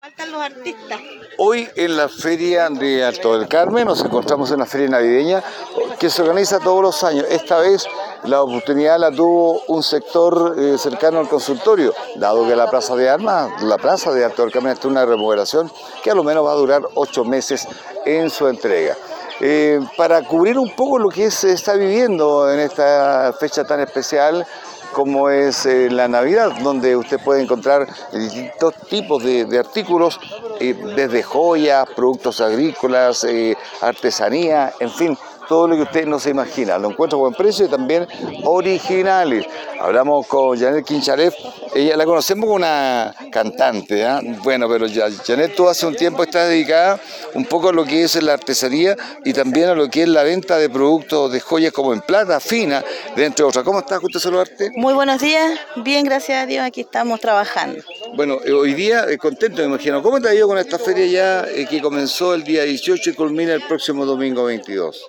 Faltan los artistas. Hoy en la Feria de Alto del Carmen nos encontramos en una feria navideña que se organiza todos los años. Esta vez la oportunidad la tuvo un sector cercano al consultorio, dado que la Plaza de Armas, la Plaza de Alto del Carmen está en una remodelación que a lo menos va a durar 8 meses en su entrega. Para cubrir un poco lo que se está viviendo en esta fecha tan especial como es la Navidad, donde usted puede encontrar distintos tipos de artículos, desde joyas, productos agrícolas, artesanía, en fin, todo lo que usted no se imagina. Lo encuentra a buen precio y también originales. Hablamos con Janet Quincharef, ella la conocemos como una cantante, ¿eh? Bueno, pero Janet, tú hace un tiempo estás dedicada un poco a lo que es la artesanía y también a lo que es la venta de productos de joyas como en plata, fina, de entre otras. ¿Cómo estás? ¿Gusto saludarte? Muy buenos días, bien, gracias a Dios, aquí estamos trabajando. Bueno, hoy día contento, me imagino. ¿Cómo te ha ido con esta feria ya que comenzó el día 18 y culmina el próximo domingo 22?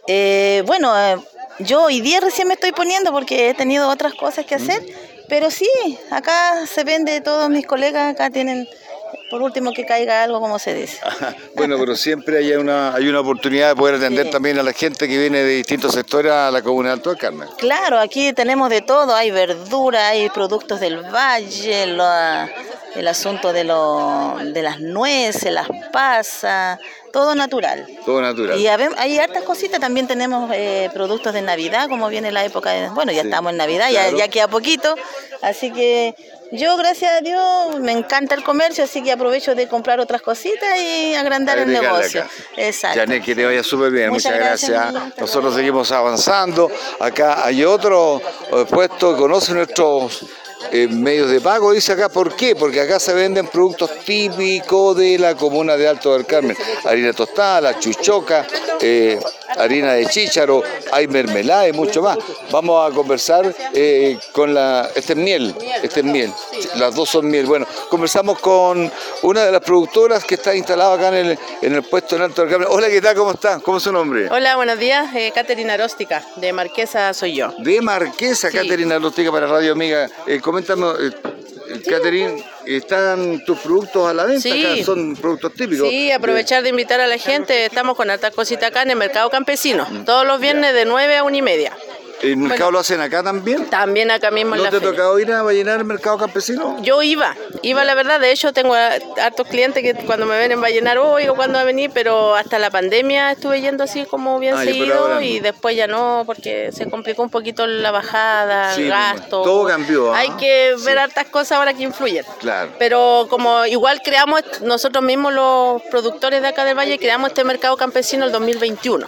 Yo hoy día recién me estoy poniendo porque he tenido otras cosas que hacer, pero sí, acá se vende, todos mis colegas acá tienen, por último que caiga algo, como se dice. Bueno, pero siempre hay una oportunidad de poder atender también a la gente que viene de distintos sectores a la comuna de Alto del Carmen. Claro, aquí tenemos de todo, hay verdura, hay productos del valle, el asunto de las nueces, las pasas, todo natural. Todo natural. Y hay hartas cositas, también tenemos productos de Navidad, como viene la época de... Bueno, ya estamos en Navidad, claro. ya queda poquito, así que yo, gracias a Dios, me encanta el comercio, así que aprovecho de comprar otras cositas y agrandar el negocio. Acá. Exacto. Janet, que te vaya súper bien, muchas gracias. Nosotros seguimos avanzando. Acá hay otro puesto que conoce nuestros medios de pago, dice acá. ¿Por qué? Porque acá se venden productos típicos de la comuna de Alto del Carmen. Harina tostada, la chuchoca, harina de chícharo, hay mermelada y mucho más. Vamos a conversar con este es miel, las dos son miel. Bueno, conversamos con una de las productoras que está instalada acá en el puesto en Alto del Carmen. Hola, ¿qué tal? ¿Cómo está? ¿Cómo es su nombre? Hola, buenos días, Caterina Aróstica, de Marquesa soy yo. De Marquesa, sí. Caterina Aróstica para Radio Amiga. Coméntame, Caterina, ¿están tus productos a la venta? Sí. Acá son productos típicos. Sí, aprovechar de invitar a la gente. Estamos con hartas cositas acá en el Mercado Campesino, todos los viernes de 9 a 1:30. ¿El mercado lo hacen acá también? También acá mismo en la feria. ¿No te ha tocado ir a llenar el mercado campesino? Yo iba la verdad, de hecho tengo hartos clientes que cuando me ven en Vallenar, oigo cuándo va a venir, pero hasta la pandemia estuve yendo así como bien seguido y después ya no, porque se complicó un poquito la bajada, el gasto. Todo cambió. Hay que ver hartas cosas ahora que influyen. Claro. Pero como igual creamos, nosotros mismos los productores de acá del Valle, creamos este mercado campesino el 2021.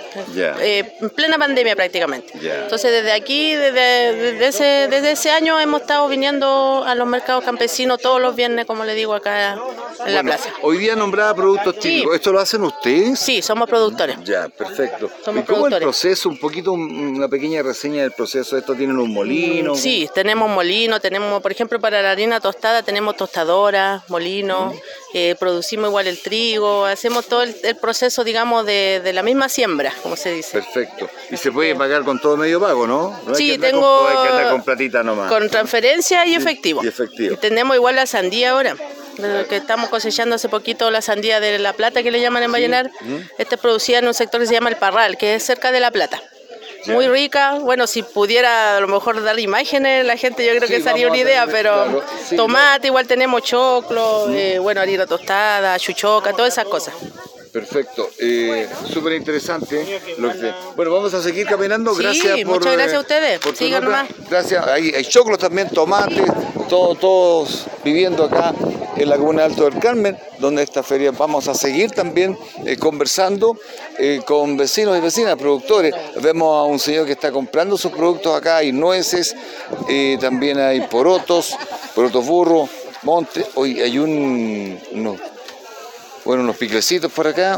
En plena pandemia prácticamente. Entonces desde aquí, desde ese año hemos estado viniendo a los mercados campesinos todos los viernes, como le digo, acá en la plaza. Hoy día nombraba productos típicos. ¿Esto lo hacen ustedes? Sí, somos productores. Ya, perfecto. Somos ¿Y cómo productores. El proceso? Un poquito, una pequeña reseña del proceso. ¿Esto tienen un molino? Sí, tenemos molino, tenemos, por ejemplo, para la harina tostada tenemos tostadora, molino, producimos igual el trigo, hacemos todo el proceso, digamos, de la misma siembra, como se dice. Perfecto. Y se puede pagar con todo medio pago, ¿no? No sí, hay que tengo... Hay que andar con platita nomás. Con transferencia y efectivo. Y efectivo. Y tenemos igual la sandía ahora, que estamos cosechando hace poquito la sandía de La Plata, que le llaman en Vallenar. Esta es producida en un sector que se llama El Parral, que es cerca de La Plata. Muy rica, bueno, si pudiera a lo mejor dar imágenes, la gente yo creo que sería una idea, pero tomate, igual tenemos choclo, harina tostada, chuchoca, todas esas cosas. Perfecto, súper interesante. Bueno, vamos a seguir caminando. Gracias muchas gracias a ustedes. Sigan nomás. Gracias. Hay choclos también, tomates, todos viviendo acá en la comuna de Alto del Carmen, donde esta feria vamos a seguir también conversando con vecinos y vecinas, productores. Vemos a un señor que está comprando sus productos acá, hay nueces, también hay porotos burros, monte. Hoy hay unos piclecitos por acá,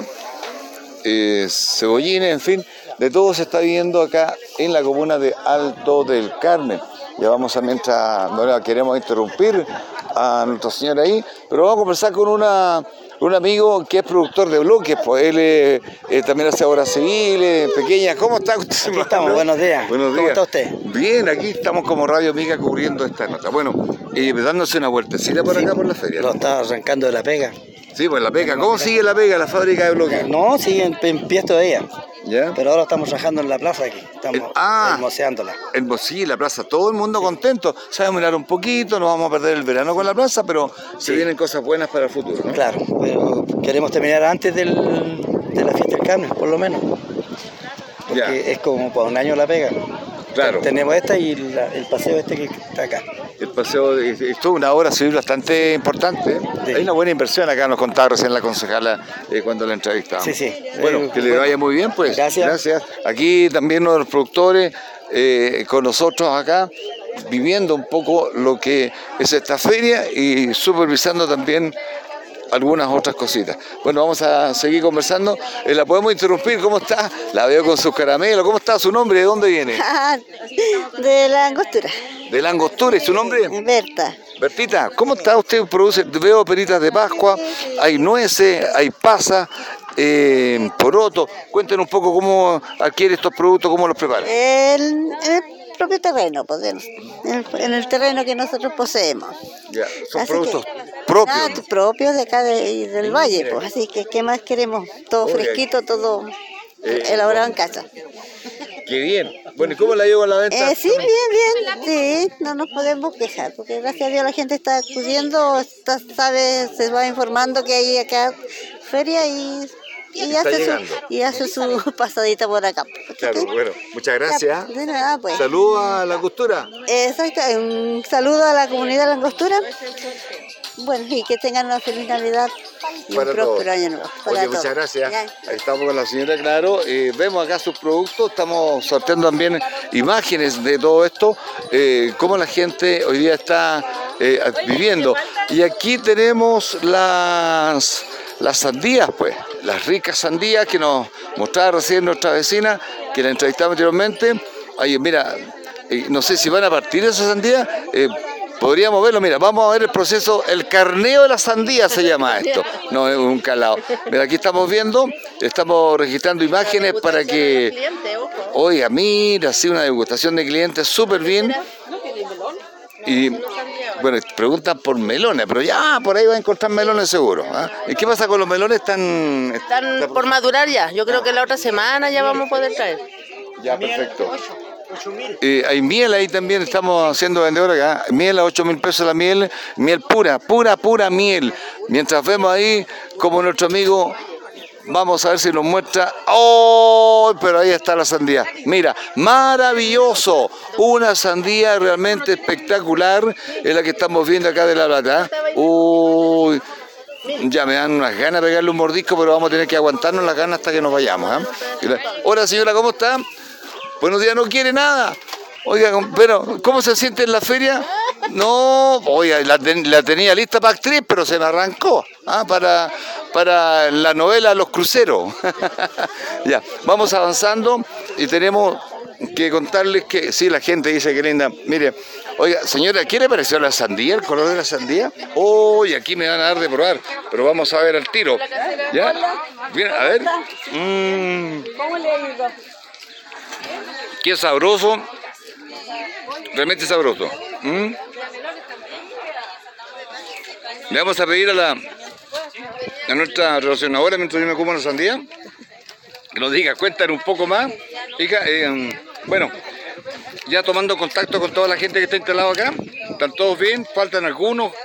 cebollines, en fin, de todo se está viendo acá en la comuna de Alto del Carmen. Ya vamos mientras no la queremos interrumpir a nuestro señor ahí, pero vamos a conversar con un amigo que es productor de bloques, pues él también hace obras civiles, pequeñas. ¿Cómo está usted? Aquí estamos, buenos días. Buenos días. ¿Cómo está usted? Bien, aquí estamos como Radio Amiga cubriendo esta nota. Bueno, dándose una vueltecita por acá por la feria. Lo estaba arrancando de la pega. Sí, pues la pega. ¿Cómo sigue la pega, la fábrica de bloques? No, sigue en pie todavía. ¿Ya? Pero ahora estamos trabajando en la plaza aquí. Estamos hermoseándola. Sí, la plaza, todo el mundo contento. Se va a demorar un poquito, no vamos a perder el verano con la plaza, pero se vienen cosas buenas para el futuro, ¿no? Claro, pero queremos terminar antes de la fiesta del Carmen, por lo menos. Porque es como para un año la pega. Claro. Tenemos esta y el paseo este que está acá. El paseo es toda una obra civil bastante importante. Sí. Hay una buena inversión acá, nos contaba recién la concejala cuando la entrevistamos. Sí, sí. Bueno, que le vaya muy bien, pues. Gracias. Aquí también uno de los productores con nosotros acá, viviendo un poco lo que es esta feria y supervisando también algunas otras cositas. Bueno, vamos a seguir conversando. ¿La podemos interrumpir? ¿Cómo está? La veo con sus caramelos. ¿Cómo está su nombre? ¿De dónde viene? De la angostura. ¿De la angostura? ¿Y su nombre? Berta. Bertita, ¿cómo está usted? Produce, veo peritas de Pascua, hay nueces, hay pasas, poroto. Cuéntenos un poco cómo adquiere estos productos, cómo los prepara. En el propio terreno, en el terreno que nosotros poseemos. Ya, son así productos propios. Propios de acá del valle, pues. Así que, ¿qué más queremos? Todo fresquito, todo elaborado en casa. Qué bien. Bueno, ¿y cómo la llevo a la venta? Sí, bien. Sí, no nos podemos quejar, porque gracias a Dios la gente está acudiendo, se va informando que hay acá feria y hace su pasadita por acá. Claro, bueno, muchas gracias. De nada, pues. Saludos a la Angostura. Exacto, un saludo a la comunidad de la Angostura. Bueno, y que tengan una feliz Navidad y un próspero año nuevo. Muchas gracias. Ahí estamos con la señora Claro. Vemos acá sus productos, estamos sorteando también imágenes de todo esto, cómo la gente hoy día está viviendo. Y aquí tenemos las sandías, pues, las ricas sandías que nos mostraba recién nuestra vecina, que la entrevistamos anteriormente. Ay, mira, no sé si van a partir esas sandías. Podríamos verlo, mira, vamos a ver el proceso, el carneo de la sandía se llama esto, no es un calado. Mira, aquí estamos viendo, estamos registrando imágenes para que, oiga, mira, sí, una degustación de clientes súper bien. Y bueno, preguntan por melones, pero ya por ahí va a encontrar melones seguro. ¿Y qué pasa con los melones? Están por madurar ya, yo creo que la otra semana ya vamos a poder traer. Ya, perfecto. Hay miel ahí también, estamos haciendo vendedor acá, miel a 8.000 pesos la miel pura miel. Mientras vemos ahí como nuestro amigo, vamos a ver si nos muestra, ¡oh! Pero ahí está la sandía, mira, maravilloso, una sandía realmente espectacular, es la que estamos viendo acá de La Plata. Uy, ya me dan unas ganas de pegarle un mordisco, pero vamos a tener que aguantarnos las ganas hasta que nos vayamos. Hola señora, ¿cómo está? Buenos días, no quiere nada. Oiga, pero ¿cómo se siente en la feria? No, oiga, la tenía lista para actriz, pero se me arrancó para la novela Los Cruceros. Ya, vamos avanzando y tenemos que contarles que, sí, la gente dice que linda. Mire, oiga, señora, ¿qué le pareció la sandía, el color de la sandía? Uy, aquí me van a dar de probar, pero vamos a ver al tiro. ¿Ya? Bien, a ver. ¿Cómo le ha ido? Qué sabroso, realmente sabroso. Le vamos a pedir a nuestra relacionadora, mientras yo me como la sandía, que nos diga, cuéntanos un poco más. Hija, bueno, ya tomando contacto con toda la gente que está instalada acá, ¿están todos bien? ¿Faltan algunos?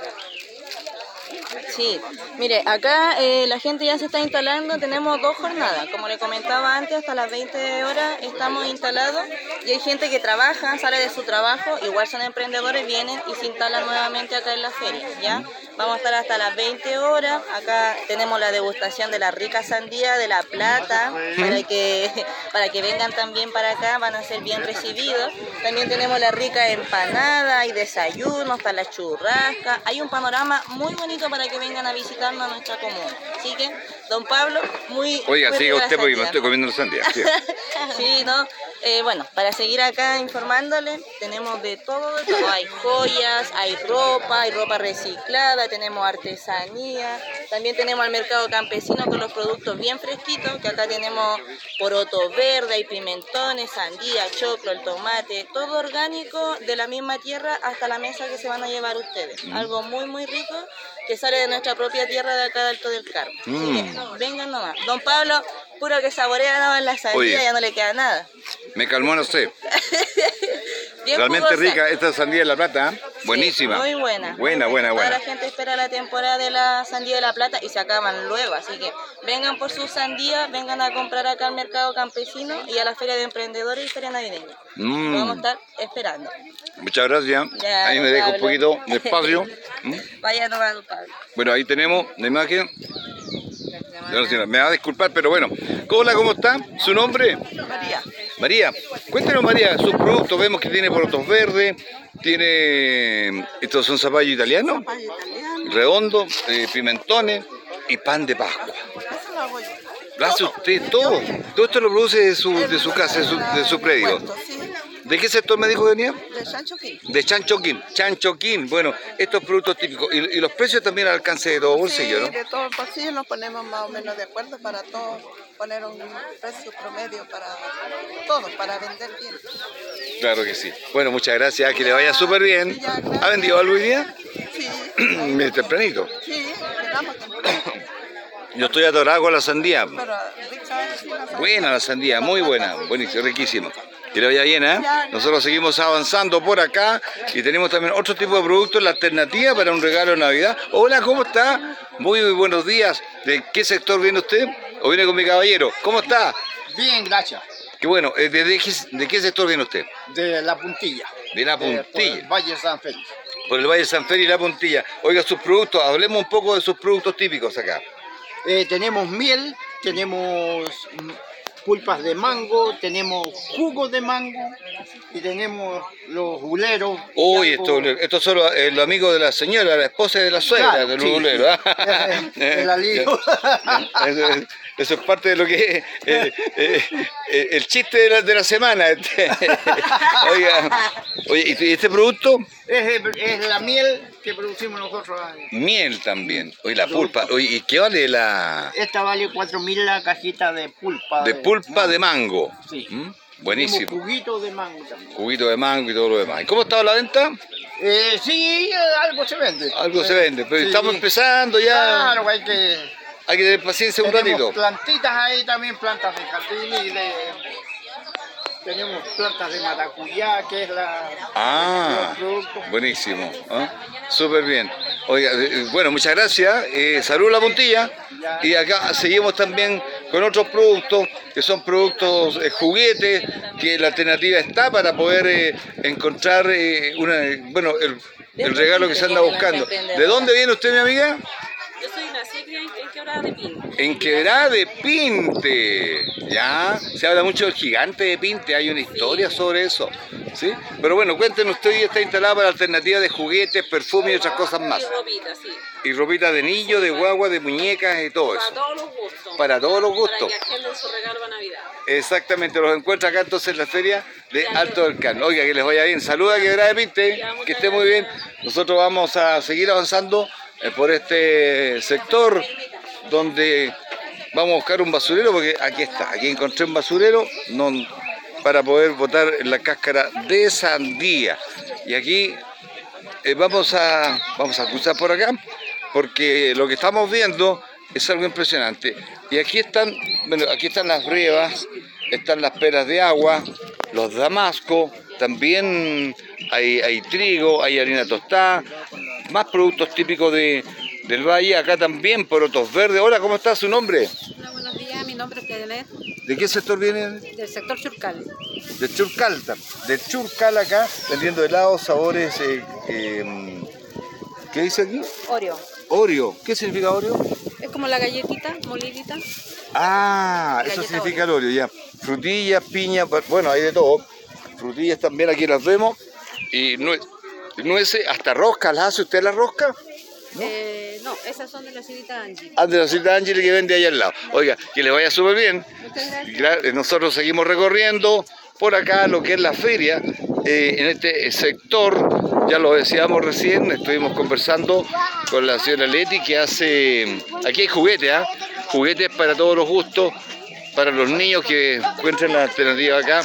Sí, mire, acá la gente ya se está instalando, tenemos 2 jornadas, como le comentaba antes, hasta las 20 horas estamos instalados y hay gente que trabaja, sale de su trabajo, igual son emprendedores, vienen y se instalan nuevamente acá en la feria, ¿ya? Vamos a estar hasta las 20 horas, acá tenemos la degustación de la rica sandía de La Plata, para que vengan también para acá, van a ser bien recibidos. También tenemos la rica empanada, hay desayunos, está la churrasca, hay un panorama muy bonito para que vengan a visitarnos a nuestra comuna. Así que, don Pablo, Oiga, siga usted porque me estoy comiendo la sandía. Sí, sí, ¿no? Bueno, para seguir acá informándole, tenemos de todo. Hay joyas, hay ropa reciclada, tenemos artesanía, también tenemos el mercado campesino con los productos bien fresquitos, que acá tenemos poroto verde, hay pimentones, sandía, choclo, el tomate, todo orgánico de la misma tierra hasta la mesa que se van a llevar ustedes. Algo muy, muy rico que sale de nuestra propia tierra de acá de Alto del Carmen. Vengan nomás. Don Pablo, puro que saborea nomás la sandía. Oye, ya no le queda nada. Me calmó, no sé. Realmente jugosa. Rica esta sandía de La Plata, ¿eh? Buenísima. Sí, muy buena. Buena. Toda la gente espera la temporada de la sandía de La Plata y se acaban luego, así que vengan por sus sandías, vengan a comprar acá al mercado campesino y a la feria de emprendedores y feria navideña. Lo vamos a estar esperando. Muchas gracias. Ya, ahí me dejo un poquito de espacio. Vaya nomás, Pablo. Bueno, ahí tenemos la imagen. Me va a disculpar, pero bueno. Hola, ¿cómo está? ¿Su nombre? María. María, cuéntenos, María, sus productos. Vemos que tiene porotos verdes, tiene... ¿Estos son zapallos italianos? Zapallo italiano. Redondos, pimentones y pan de Pascua. Eso lo hago yo. ¿Lo hace usted todo? Todo esto lo produce de su casa, de su predio. Sí. ¿De qué sector me dijo que venía? De Chanchoquín. De Chanchoquín. Chanchoquín. Bueno, estos productos típicos. Y los precios también al alcance de todo bolsillo, ¿no? Sí, de todo el bolsillo nos ponemos más o menos de acuerdo para todos, poner un precio promedio para todos, para vender bien. Claro que sí. Bueno, muchas gracias. Que le vaya súper bien. Sí, ya, ¿Ha vendido algo hoy día? Sí. Tempranito. Sí, llegamos temprano. Yo estoy atorado con la sandía. Pero rica es la sandía. Buena la sandía, muy buena. Buenísimo, riquísimo. Que le vaya bien, ¿eh? Nosotros seguimos avanzando por acá y tenemos también otro tipo de productos, la alternativa para un regalo de Navidad. Hola, ¿cómo está? Muy buenos días. ¿De qué sector viene usted? ¿O viene con mi caballero? ¿Cómo está? Bien, gracias. Qué bueno. ¿De qué sector viene usted? De La Puntilla. De La Puntilla. Por el Valle San Félix. Por el Valle San Félix y La Puntilla. Oiga, sus productos, hablemos un poco de sus productos típicos acá. Tenemos miel, tenemos pulpas de mango, tenemos jugos de mango y tenemos los buleros. Uy, estos son los amigos de la señora, la esposa de la suegra, claro, de los buleros. Sí. El alivio. Eso es parte de lo que es el chiste de la semana. Oye, ¿y este producto? Es la miel que producimos nosotros. Miel también. Oye, la pulpa. Oye, ¿y qué vale la...? Esta vale 4.000 la cajita de pulpa. De pulpa de mango. Sí. Buenísimo. Tenemos juguito de mango también. Juguito de mango y todo lo demás. ¿Y cómo está la venta? Sí, algo se vende. Algo se vende, pero sí. Estamos empezando ya. Claro, hay que tener paciencia un ratito. Tenemos plantitas ahí también, plantas de jardín y tenemos plantas de maracuyá, que es la... Buenísimo. Súper bien. Oiga, bueno, muchas gracias. Salud La Puntilla. Y acá seguimos también con otros productos, que son productos juguetes, que la alternativa está para poder encontrar el regalo que se anda buscando. ¿De dónde viene usted, mi amiga? Yo soy nacida en Quebrada de Pinte. En Quebrada de Pinte, ya. Se habla mucho del gigante de Pinte, hay una historia sobre eso, ¿sí? Pero bueno, cuéntenos, usted ya está instalada para alternativas de juguetes, perfumes y otras cosas más. Y ropita, sí. Y ropita de niño, de guagua, de muñecas y todo eso. Para todos los gustos. Para todos los gustos. Para que agenden su regalo para Navidad. Exactamente, los encuentra acá entonces en la feria de Alto del Carmen. Oiga, que les vaya bien. Saluda a Quebrada de Pinte, que esté muy bien. Nosotros vamos a seguir avanzando por este sector donde vamos a buscar un basurero, porque aquí está, aquí encontré un basurero para poder botar la cáscara de sandía. Y aquí vamos a cruzar por acá, porque lo que estamos viendo es algo impresionante. Y aquí están las brevas, están las peras de agua, los damascos, también hay trigo, hay harina tostada, más productos típicos del valle, acá también porotos verdes. Hola, ¿cómo está su nombre? Hola, buenos días, mi nombre es Janet. ¿De qué sector viene? Del sector Churcal. De Churcal, acá, vendiendo helados, sabores, ¿qué dice aquí? Oreo. Oreo, ¿qué significa Oreo? Es como la galletita, molidita. Eso significa el Oreo, ya. Frutillas, piñas, bueno, hay de todo. Frutillas también aquí las vemos. Y nueces, hasta roscas, ¿las hace usted la rosca? No, esas son de la señorita Angie. De la señorita Angie que vende allá al lado. Oiga, que le vaya súper bien. Muchas gracias. Nosotros seguimos recorriendo por acá lo que es la feria, en este sector, ya lo decíamos recién, estuvimos conversando con la señora Leti que hace, aquí hay juguetes, juguetes para todos los gustos, para los niños que encuentren la alternativa acá,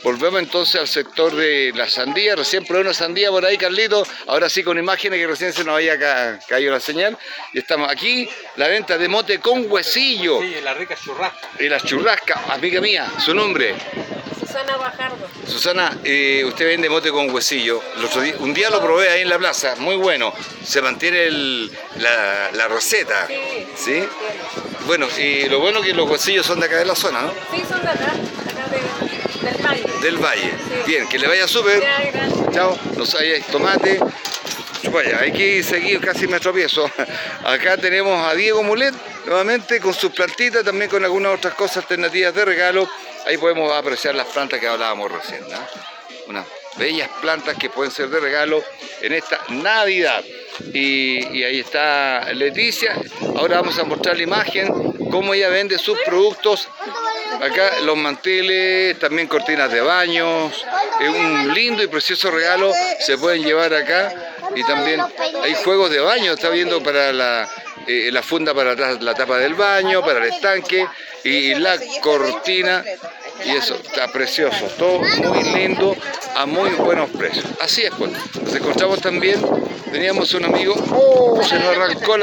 volvemos entonces al sector de la sandía. Recién probé una sandía por ahí, Carlito. Ahora sí con imágenes que recién se nos había caído la señal. Y estamos aquí, la venta de mote con huesillo. Sí, la rica churrasca. Y la churrasca, amiga mía, su nombre. Susana Bajardo. Susana, usted vende mote con huesillo. Un día lo probé ahí en la plaza, muy bueno. Se mantiene la receta. Sí. Bueno, y lo bueno es que los huesillos son de acá de la zona, ¿no? Sí, son de acá del valle. Del valle. Sí. Bien, que le vaya súper. Chao. Ahí hay tomate. Vaya, hay que seguir, casi me tropiezo. Acá tenemos a Diego Mulet, nuevamente con sus plantitas, también con algunas otras cosas alternativas de regalo. Ahí podemos apreciar las plantas que hablábamos recién, ¿no? Unas bellas plantas que pueden ser de regalo en esta Navidad. Y ahí está Leticia. Ahora vamos a mostrar la imagen, cómo ella vende sus productos. Acá los manteles, también cortinas de baños. Es un lindo y precioso regalo, se pueden llevar acá. Y también hay juegos de baño, está viendo para la funda para la tapa del baño, para el estanque y la cortina. Y eso está precioso, todo muy lindo, a muy buenos precios. Así es, pues. Nos encontramos también, teníamos un amigo, se nos arrancó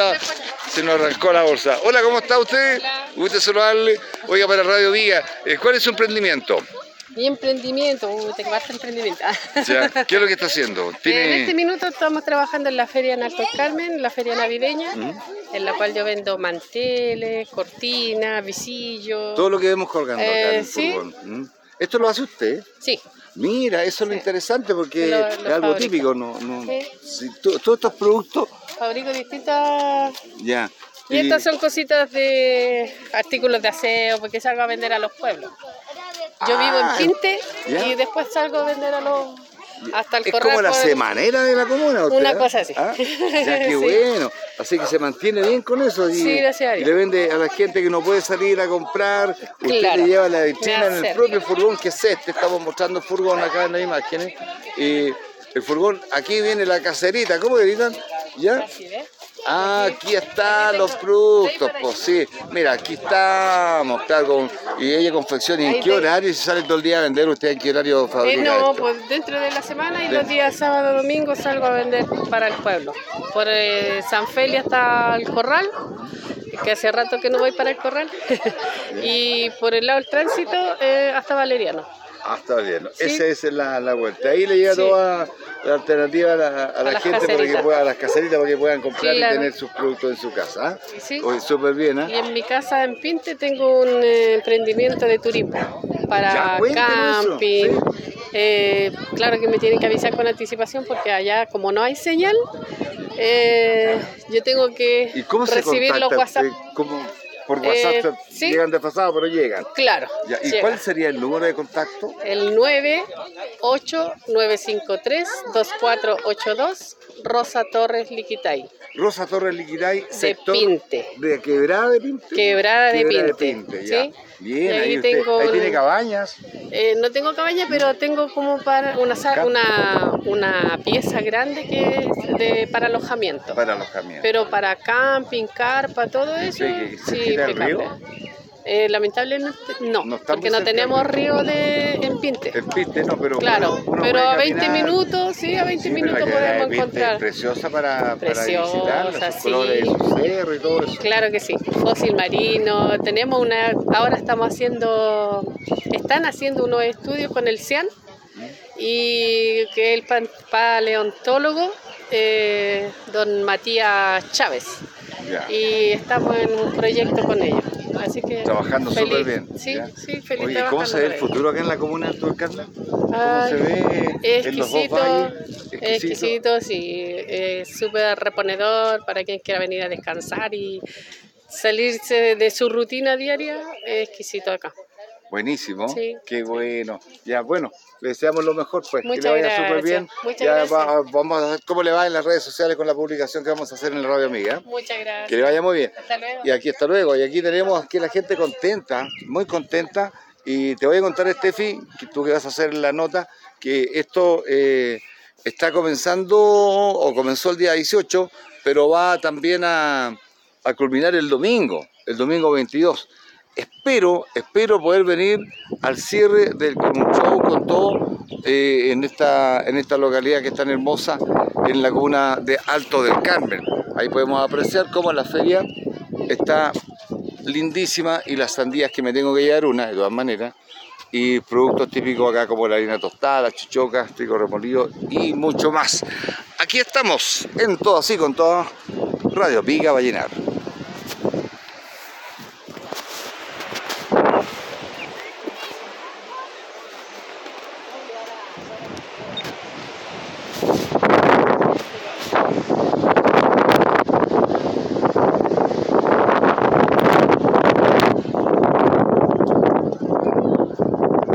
la bolsa. Hola, ¿cómo está usted? Gusto saludarle. Oiga, para Radio Viga, ¿cuál es su emprendimiento? Mi emprendimiento, te basta emprendimiento. Ya, ¿qué es lo que está haciendo? En este minuto estamos trabajando en la feria en Alto Carmen, la feria navideña, en la cual yo vendo manteles, cortinas, visillos. Todo lo que vemos colgando acá en el furgón. ¿Esto lo hace usted? Sí. Mira, eso es lo interesante porque es algo típico. Si todos estos productos... Fabrico distintas... Ya. Y estas son cositas de artículos de aseo, porque salgo a vender a los pueblos. Yo vivo en Pinte y después salgo a vender hasta el corral. Es como la semanera de la comuna. Una cosa así. Ya, qué bueno. Así que se mantiene bien con eso. Sí, gracias a Dios. Y le vende a la gente que no puede salir a comprar. Usted le lleva la vitrina en el propio furgón, que es este. Estamos mostrando el furgón acá en las imágenes. Y el furgón, aquí viene la caserita. ¿Cómo le gritan? ¿Ya? Ah, aquí están los productos, pues sí. Mira, aquí estamos, claro, y ella confecciona. ¿Y en qué horario? Si sale todo el día a vender, ¿usted en qué horario fabrica no, esto? pues dentro de la semana y los días sábado, domingo salgo a vender para el pueblo. Por San Feli hasta el corral, que hace rato que no voy para el corral. Y por el lado del tránsito hasta Valeriano. Hasta bien, ¿sí? Esa es la vuelta. Ahí le llega toda la alternativa a la gente para que pueda, a las caseritas para que puedan comprar y tener sus productos en su casa. ¿Ah? Sí. Súper bien, ¿eh? Y en mi casa en Pinte tengo un emprendimiento de turismo para camping. Claro que me tienen que avisar con anticipación porque allá como no hay señal, yo tengo que recibir los WhatsApp. Por WhatsApp llegan desfasados, pero llegan. Claro. Ya, ¿y cuál sería el número de contacto? El 98953-2482, Rosa Torres Liquitay. Rosa Torres Liquitay, sector de Pinte. ¿De Quebrada de Pinte? Quebrada de Pinte, ya. ¿sí? Bien, ahí tiene cabañas. No tengo cabaña, pero tengo como para una pieza grande que es para alojamiento. Para alojamiento. Pero para camping, carpa, todo eso, sí, el río? Lamentablemente no, porque no tenemos río en Pinte. En Pinte no, pero claro, pero a 20 minutos, a 20 minutos podemos encontrar. Es preciosa para visitarla, sus colores, sus cerros y todo eso. Claro que sí, fósil marino, tenemos ahora están haciendo unos estudios con el CIAN y que el paleontólogo don Matías Chávez. Ya. Y estamos en un proyecto con ellos. Así que trabajando súper bien. Sí, feliz. Oye, ¿cómo se ve el futuro acá en la comuna de Alto del Carmen? ¿Cómo se ve en los dos valles? Exquisito, sí. Súper reponedor para quien quiera venir a descansar y salirse de su rutina diaria. Es exquisito acá. Buenísimo, sí. Qué bueno. Ya, bueno, le deseamos lo mejor, pues. Muchas que le vaya gracias. Súper bien. Muchas gracias. Vamos a ver cómo le va en las redes sociales con la publicación que vamos a hacer en la Radio Amiga. Muchas gracias. Que le vaya muy bien. Hasta luego. Y aquí hasta luego. Y aquí tenemos aquí la gente contenta, muy contenta. Y te voy a contar, Estefi, que tú que vas a hacer la nota, que esto está comenzando, o comenzó el día 18, pero va también a culminar el domingo 22. espero poder venir al cierre con un show, con todo, en esta localidad que es tan hermosa, en la comuna de Alto del Carmen. Ahí podemos apreciar cómo la feria está lindísima y las sandías que me tengo que llevar una, de todas maneras, y productos típicos acá como la harina tostada, chichocas, trigo remolido y mucho más. Aquí estamos en Todo Así con Todo, Radio Pica Vallenar.